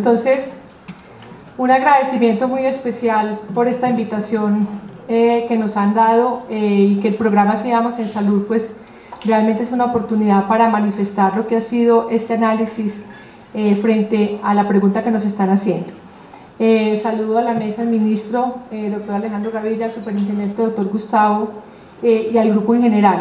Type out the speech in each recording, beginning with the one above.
Entonces, un agradecimiento muy especial por esta invitación que nos han dado y que el programa Sigamos en Salud pues realmente es una oportunidad para manifestar lo que ha sido este análisis frente a la pregunta que nos están haciendo. Saludo a la mesa al ministro, doctor Alejandro Gaviria, al superintendente doctor Gustavo y al grupo en general.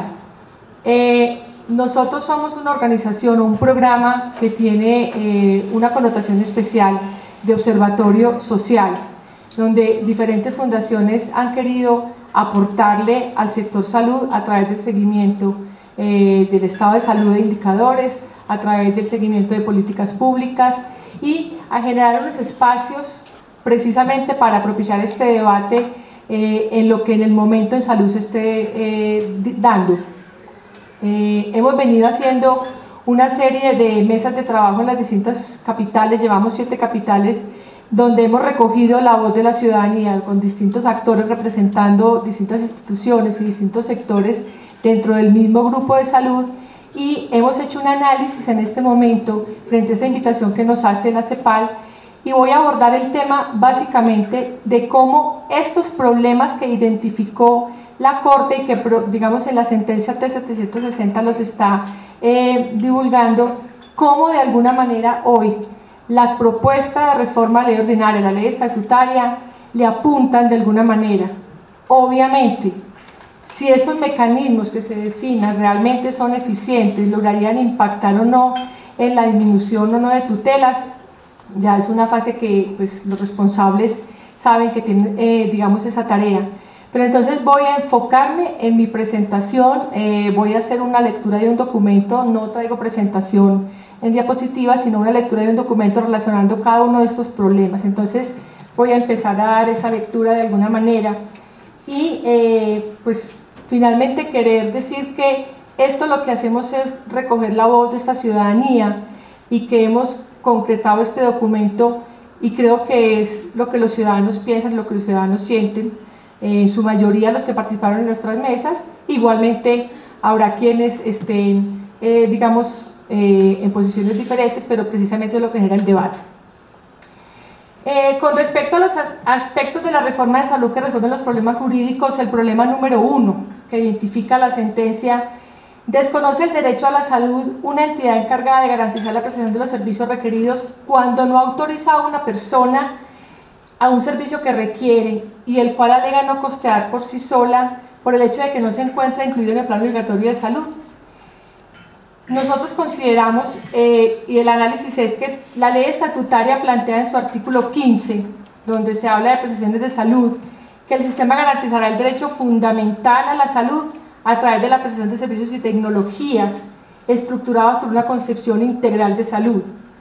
Nosotros somos una organización o un programa que tiene una connotación especial de observatorio social, donde diferentes fundaciones han querido aportarle al sector salud a través del seguimiento del estado de salud de indicadores, a través del seguimiento de políticas públicas y a generar unos espacios precisamente para propiciar este debate en lo que en el momento en salud se esté dando. Hemos venido haciendo una serie de mesas de trabajo en las distintas capitales, llevamos 7 capitales, donde hemos recogido la voz de la ciudadanía con distintos actores representando distintas instituciones y distintos sectores dentro del mismo grupo de salud, y hemos hecho un análisis en este momento frente a esta invitación que nos hace la CEPAL, y voy a abordar el tema básicamente de cómo estos problemas que identificó la Corte y que digamos en la sentencia T760 los está divulgando, cómo de alguna manera hoy las propuestas de reforma a la ley ordinaria, la ley estatutaria, le apuntan de alguna manera. Obviamente, si estos mecanismos que se definan realmente son eficientes, lograrían impactar o no en la disminución o no de tutelas, ya es una fase que pues, los responsables saben que tienen, digamos, esa tarea. Pero entonces voy a enfocarme en mi presentación, voy a hacer una lectura de un documento, no traigo presentación en diapositivas, sino una lectura de un documento relacionando cada uno de estos problemas. Entonces voy a empezar a dar esa lectura de alguna manera y pues finalmente querer decir que esto lo que hacemos es recoger la voz de esta ciudadanía y que hemos concretado este documento y creo que es lo que los ciudadanos piensan, lo que los ciudadanos sienten. En su mayoría los que participaron en nuestras mesas, igualmente habrá quienes estén, digamos, en posiciones diferentes, pero precisamente es lo que genera el debate. Con respecto a los aspectos de la reforma de salud que resuelven los problemas jurídicos, el problema número 1 que identifica la sentencia: desconoce el derecho a la salud una entidad encargada de garantizar la prestación de los servicios requeridos cuando no ha autorizado a una persona a un servicio que requiere y el cual alega no costear por sí sola por el hecho de que no se encuentra incluido en el plan obligatorio de salud. Nosotros consideramos, y el análisis es que la ley estatutaria plantea en su artículo 15, donde se habla de prestaciones de salud, que el sistema garantizará el derecho fundamental a la salud a través de la prestación de servicios y tecnologías estructurados por una concepción integral de salud.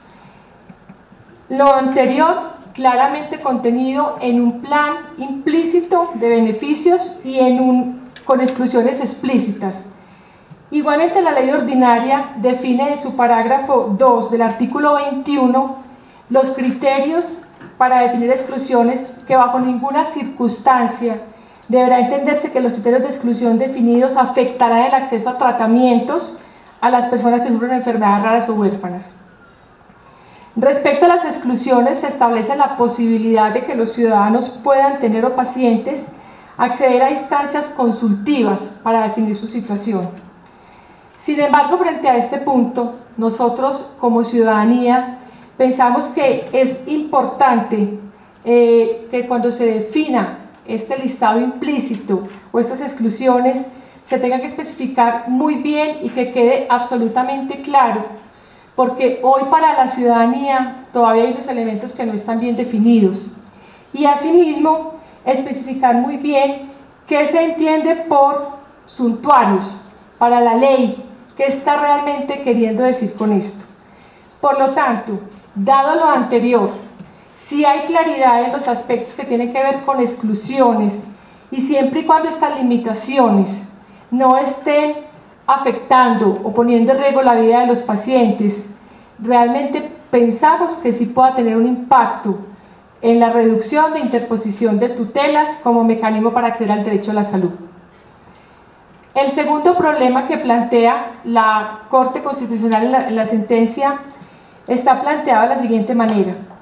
Lo anterior claramente contenido en un plan implícito de beneficios y con exclusiones explícitas. Igualmente la ley ordinaria define en su parágrafo 2 del artículo 21 los criterios para definir exclusiones, que bajo ninguna circunstancia deberá entenderse que los criterios de exclusión definidos afectarán el acceso a tratamientos a las personas que sufren enfermedades raras o huérfanas. Respecto a las exclusiones, se establece la posibilidad de que los ciudadanos puedan tener o pacientes acceder a instancias consultivas para definir su situación. Sin embargo, frente a este punto, nosotros como ciudadanía pensamos que es importante que cuando se defina este listado implícito o estas exclusiones se tenga que especificar muy bien y que quede absolutamente claro, porque hoy para la ciudadanía todavía hay unos elementos que no están bien definidos. Y asimismo, especificar muy bien qué se entiende por suntuarios para la ley, qué está realmente queriendo decir con esto. Por lo tanto, dado lo anterior, si hay claridad en los aspectos que tienen que ver con exclusiones y siempre y cuando estas limitaciones no estén afectando o poniendo en riesgo la vida de los pacientes, realmente pensamos que sí pueda tener un impacto en la reducción de interposición de tutelas como mecanismo para acceder al derecho a la salud. El segundo problema que plantea la Corte Constitucional en la sentencia está planteado de la siguiente manera: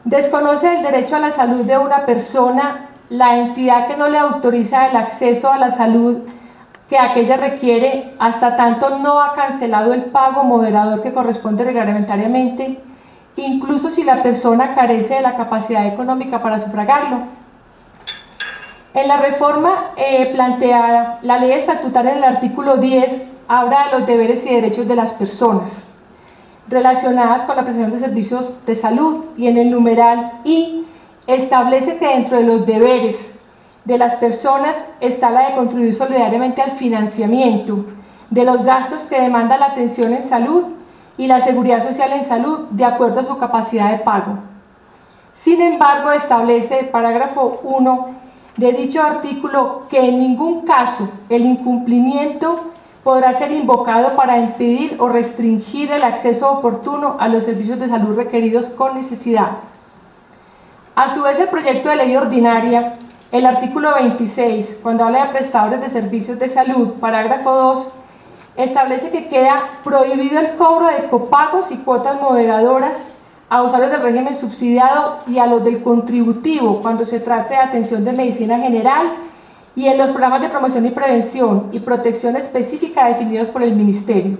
Desconoce el derecho a la salud de una persona la entidad que no le autoriza el acceso a la salud que aquella requiere hasta tanto no ha cancelado el pago moderador que corresponde reglamentariamente, incluso si la persona carece de la capacidad económica para sufragarlo. En la reforma planteada, la ley estatutaria en el artículo 10 habla de los deberes y derechos de las personas relacionadas con la prestación de servicios de salud, y en el numeral I establece que dentro de los deberes de las personas está la de contribuir solidariamente al financiamiento de los gastos que demanda la atención en salud y la seguridad social en salud de acuerdo a su capacidad de pago. Sin embargo, establece el parágrafo 1 de dicho artículo que en ningún caso el incumplimiento podrá ser invocado para impedir o restringir el acceso oportuno a los servicios de salud requeridos con necesidad. A su vez, el proyecto de ley ordinaria, el artículo 26, cuando habla de prestadores de servicios de salud, parágrafo 2, establece que queda prohibido el cobro de copagos y cuotas moderadoras a usuarios del régimen subsidiado y a los del contributivo cuando se trate de atención de medicina general y en los programas de promoción y prevención y protección específica definidos por el Ministerio.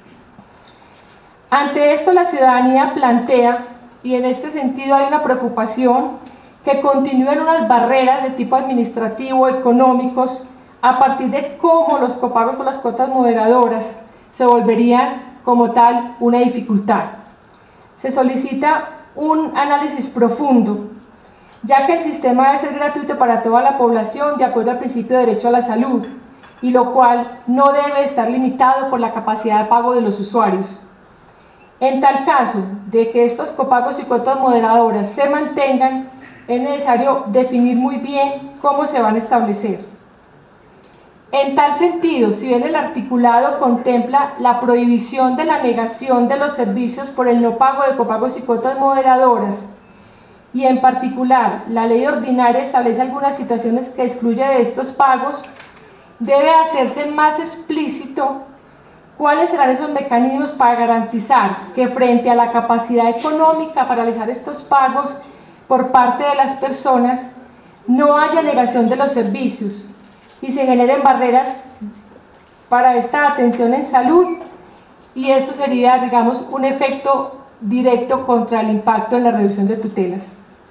Ante esto, la ciudadanía plantea, y en este sentido hay una preocupación, que continúen unas barreras de tipo administrativo, económicos, a partir de cómo los copagos o las cuotas moderadoras se volverían como tal una dificultad. Se solicita un análisis profundo, ya que el sistema debe ser gratuito para toda la población de acuerdo al principio de derecho a la salud, y lo cual no debe estar limitado por la capacidad de pago de los usuarios. En tal caso de que estos copagos y cuotas moderadoras se mantengan, es necesario definir muy bien cómo se van a establecer. En tal sentido, si bien el articulado contempla la prohibición de la negación de los servicios por el no pago de copagos y cuotas moderadoras, y en particular la ley ordinaria establece algunas situaciones que excluye de estos pagos, debe hacerse más explícito cuáles serán esos mecanismos para garantizar que frente a la capacidad económica para realizar estos pagos por parte de las personas no haya negación de los servicios y se generen barreras para esta atención en salud, y esto sería, digamos, un efecto directo contra el impacto en la reducción de tutelas.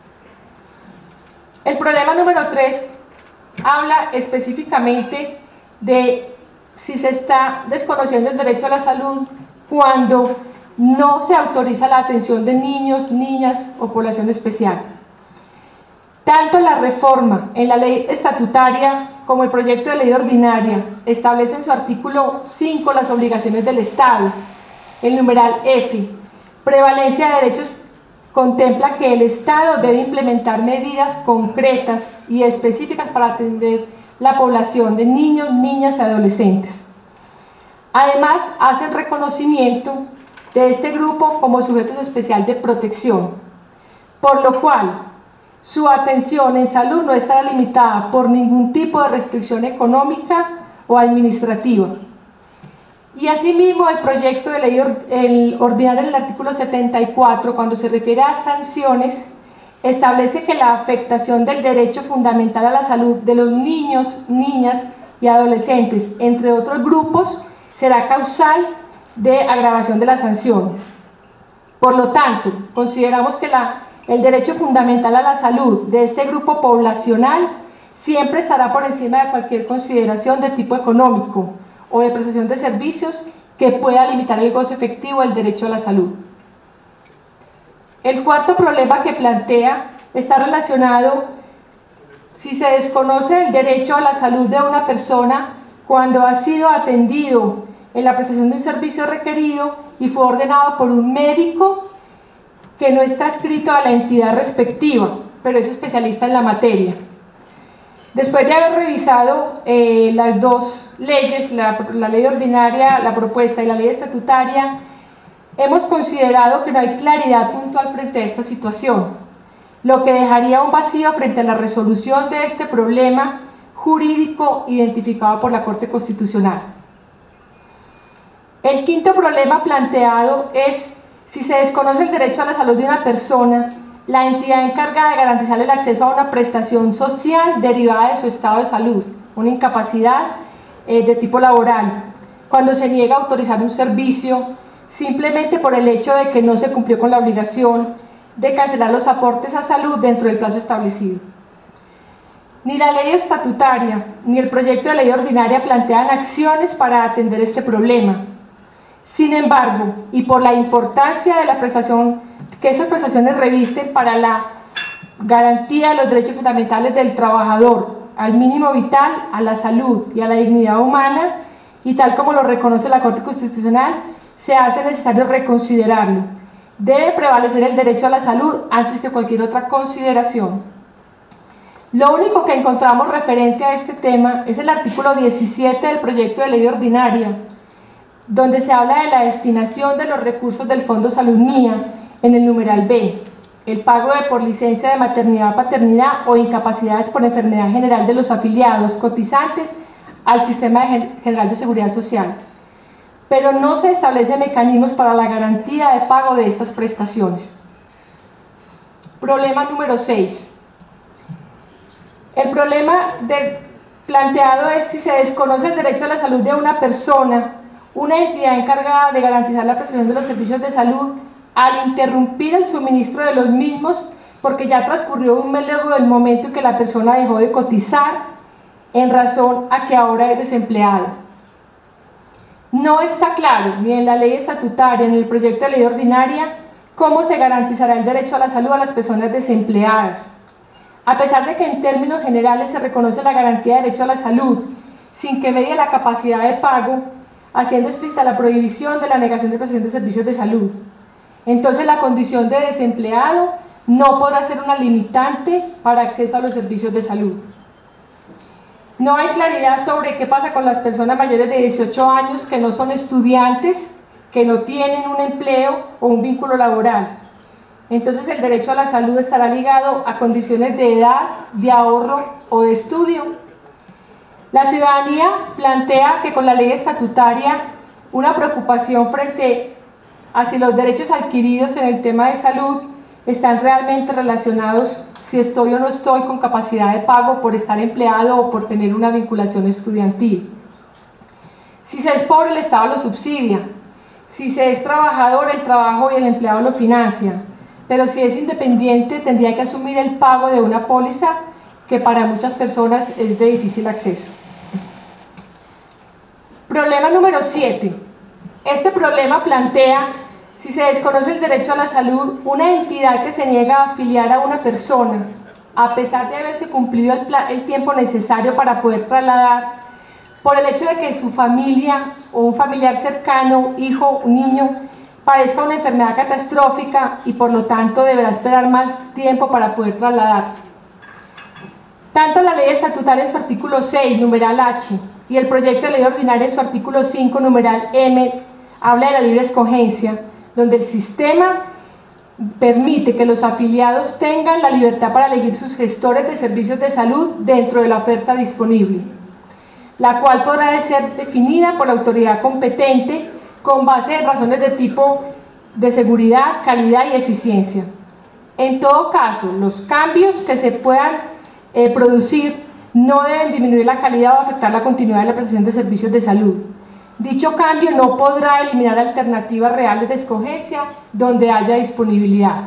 El problema número 3 habla específicamente de si se está desconociendo el derecho a la salud cuando no se autoriza la atención de niños, niñas o población especial. Tanto la reforma en la ley estatutaria como el proyecto de ley ordinaria establece en su artículo 5 las obligaciones del Estado. El numeral F, prevalencia de derechos, contempla que el Estado debe implementar medidas concretas y específicas para atender la población de niños, niñas y adolescentes. Además, hace el reconocimiento de este grupo como sujetos especial de protección, por lo cual su atención en salud no estará limitada por ningún tipo de restricción económica o administrativa. Y asimismo, el proyecto de ley ordinaria en el artículo 74, cuando se refiere a sanciones, establece que la afectación del derecho fundamental a la salud de los niños, niñas y adolescentes, entre otros grupos, será causal de agravación de la sanción. Por lo tanto, consideramos que el derecho fundamental a la salud de este grupo poblacional siempre estará por encima de cualquier consideración de tipo económico o de prestación de servicios que pueda limitar el goce efectivo del derecho a la salud. El cuarto problema que plantea está relacionado si se desconoce el derecho a la salud de una persona cuando ha sido atendido en la prestación de un servicio requerido y fue ordenado por un médico que no está adscrito a la entidad respectiva, pero es especialista en la materia. Después de haber revisado las dos leyes, la ley ordinaria, la propuesta y la ley estatutaria, hemos considerado que no hay claridad puntual frente a esta situación, lo que dejaría un vacío frente a la resolución de este problema jurídico identificado por la Corte Constitucional. El quinto problema planteado es: si se desconoce el derecho a la salud de una persona, la entidad encargada de garantizar el acceso a una prestación social derivada de su estado de salud, una incapacidad de tipo laboral, cuando se niega a autorizar un servicio simplemente por el hecho de que no se cumplió con la obligación de cancelar los aportes a salud dentro del plazo establecido. Ni la ley estatutaria ni el proyecto de ley ordinaria plantean acciones para atender este problema. Sin embargo, y por la importancia de la prestación que esas prestaciones revisten para la garantía de los derechos fundamentales del trabajador, al mínimo vital, a la salud y a la dignidad humana, y tal como lo reconoce la Corte Constitucional, se hace necesario reconsiderarlo. Debe prevalecer el derecho a la salud antes que cualquier otra consideración. Lo único que encontramos referente a este tema es el artículo 17 del proyecto de ley ordinaria, donde se habla de la destinación de los recursos del Fondo Salud Mía en el numeral B, el pago de por licencia de maternidad o paternidad o incapacidades por enfermedad general de los afiliados cotizantes al Sistema General de Seguridad Social. Pero no se establecen mecanismos para la garantía de pago de estas prestaciones. Problema número 6. El problema planteado es si se desconoce el derecho a la salud de una persona, una entidad encargada de garantizar la prestación de los servicios de salud, al interrumpir el suministro de los mismos porque ya transcurrió un mes luego del momento en que la persona dejó de cotizar en razón a que ahora es desempleado. No está claro, ni en la ley estatutaria ni en el proyecto de ley ordinaria, cómo se garantizará el derecho a la salud a las personas desempleadas. A pesar de que en términos generales se reconoce la garantía de derecho a la salud, sin que medie la capacidad de pago, haciendo explícita la prohibición de la negación de prestación de servicios de salud. Entonces la condición de desempleado no podrá ser una limitante para acceso a los servicios de salud. No hay claridad sobre qué pasa con las personas mayores de 18 años que no son estudiantes, que no tienen un empleo o un vínculo laboral. Entonces el derecho a la salud estará ligado a condiciones de edad, de ahorro o de estudio. La ciudadanía plantea que con la ley estatutaria una preocupación frente a si los derechos adquiridos en el tema de salud están realmente relacionados si estoy o no estoy con capacidad de pago por estar empleado o por tener una vinculación estudiantil. Si se es pobre, el Estado lo subsidia. Si se es trabajador, el trabajo y el empleado lo financia. Pero si es independiente, tendría que asumir el pago de una póliza que para muchas personas es de difícil acceso. Problema número 7. Este problema plantea, si se desconoce el derecho a la salud, una entidad que se niega a afiliar a una persona, a pesar de haberse cumplido el tiempo necesario para poder trasladar, por el hecho de que su familia o un familiar cercano, hijo, niño, padezca una enfermedad catastrófica y por lo tanto deberá esperar más tiempo para poder trasladarse. Tanto la ley estatutaria en su artículo 6, numeral H, y el proyecto de ley ordinaria en su artículo 5, numeral M, habla de la libre escogencia, donde el sistema permite que los afiliados tengan la libertad para elegir sus gestores de servicios de salud dentro de la oferta disponible, la cual podrá ser definida por la autoridad competente con base en razones de tipo de seguridad, calidad y eficiencia. En todo caso, los cambios que se puedan producir no deben disminuir la calidad o afectar la continuidad de la prestación de servicios de salud. Dicho cambio no podrá eliminar alternativas reales de escogencia donde haya disponibilidad.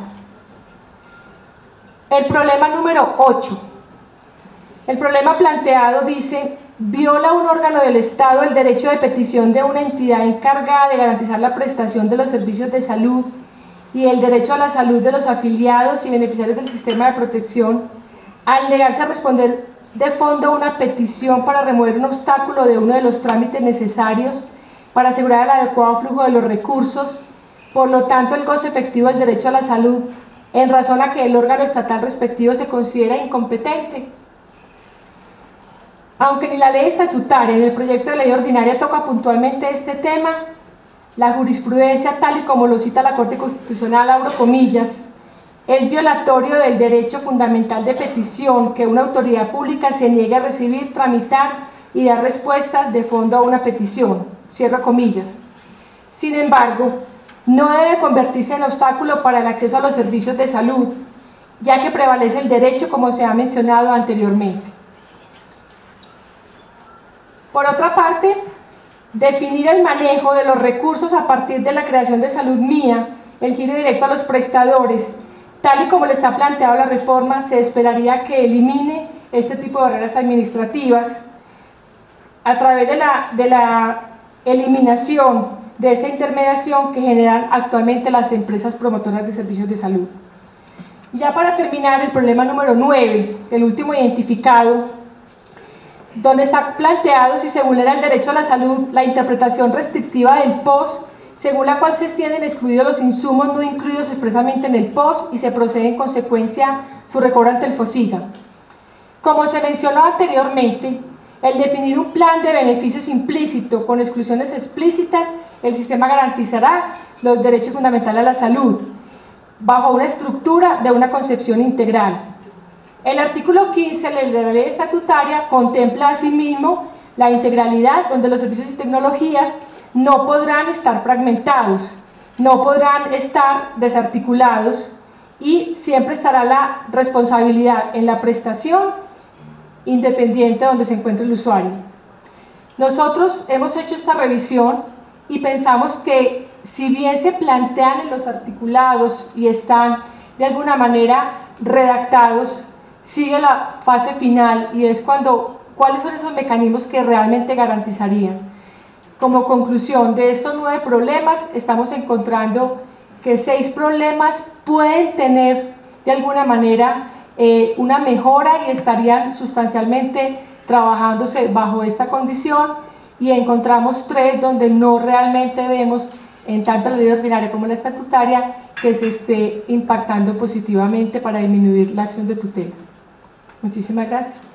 El problema número 8. El problema planteado dice: viola un órgano del Estado el derecho de petición de una entidad encargada de garantizar la prestación de los servicios de salud y el derecho a la salud de los afiliados y beneficiarios del sistema de protección al negarse a responder de fondo una petición para remover un obstáculo de uno de los trámites necesarios para asegurar el adecuado flujo de los recursos, por lo tanto el goce efectivo del derecho a la salud, en razón a que el órgano estatal respectivo se considera incompetente. Aunque ni la ley estatutaria ni el proyecto de ley ordinaria toca puntualmente este tema, la jurisprudencia, tal y como lo cita la Corte Constitucional, abro comillas, es violatorio del derecho fundamental de petición que una autoridad pública se niegue a recibir, tramitar y dar respuestas de fondo a una petición, cierro comillas. Sin embargo, no debe convertirse en obstáculo para el acceso a los servicios de salud, ya que prevalece el derecho, como se ha mencionado anteriormente. Por otra parte, definir el manejo de los recursos a partir de la creación de Salud Mía, el giro directo a los prestadores, tal y como lo está planteado la reforma, se esperaría que elimine este tipo de barreras administrativas a través de la eliminación de esta intermediación que generan actualmente las empresas promotoras de servicios de salud. Ya para terminar, el problema número 9, el último identificado, donde está planteado si se vulnera el derecho a la salud la interpretación restrictiva del POS, según la cual se tienen excluidos los insumos no incluidos expresamente en el POS y se procede en consecuencia su recobro ante el FOSIGA. Como se mencionó anteriormente, el definir un plan de beneficios implícito con exclusiones explícitas, el sistema garantizará los derechos fundamentales a la salud, bajo una estructura de una concepción integral. El artículo 15 de la ley estatutaria contempla asimismo la integralidad, donde los servicios y tecnologías no podrán estar fragmentados, no podrán estar desarticulados y siempre estará la responsabilidad en la prestación independiente donde se encuentre el usuario. Nosotros hemos hecho esta revisión y pensamos que si bien se plantean en los articulados y están de alguna manera redactados, sigue la fase final y es cuáles son esos mecanismos que realmente garantizarían. Como conclusión de estos 9 problemas, estamos encontrando que 6 problemas pueden tener de alguna manera una mejora y estarían sustancialmente trabajándose bajo esta condición, y encontramos 3 donde no realmente vemos, en tanto la ley ordinaria como la estatutaria, que se esté impactando positivamente para disminuir la acción de tutela. Muchísimas gracias.